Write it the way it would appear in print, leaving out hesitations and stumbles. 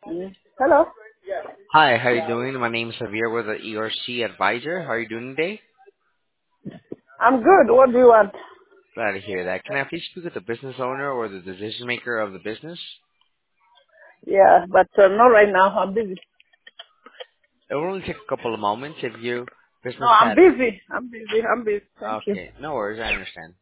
Hello. Hi, how are you doing? My name is Javier with the ERC Advisor. How are you doing today? I'm good. What do you want? Glad to hear that. Can I please speak with the business owner or the decision maker of the business? Yeah, but not right now. I'm busy. It will only take a couple of moments if you No, business I'm had. busy. I'm busy. I'm busy. Thank you. Okay, no worries, I understand.